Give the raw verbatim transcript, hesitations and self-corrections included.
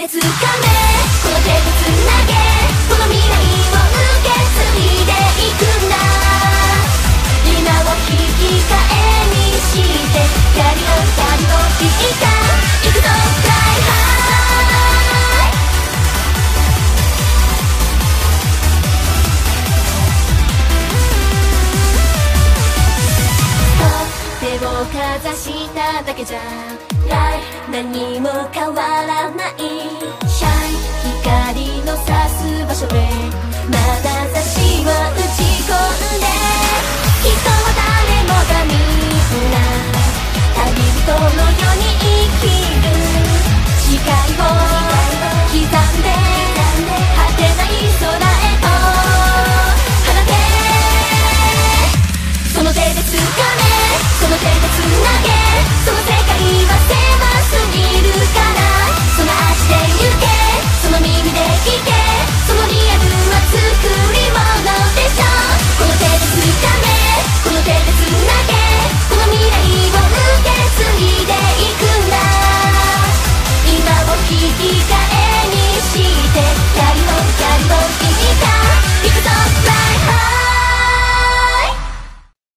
で掴め、この手でつなげ、この未来を受け継いでいくんだ。今を引き換えにして光の光を引いた、行くぞ Fly high。 手をかざしただけじゃ何も変わらない。シャイ光の差す場所へまだ差しを打ち込んで、人は誰もがみんな旅人のように生きる。視界を刻んで果てない空へと放て、その手で掴め、その手でつなげ、その世界は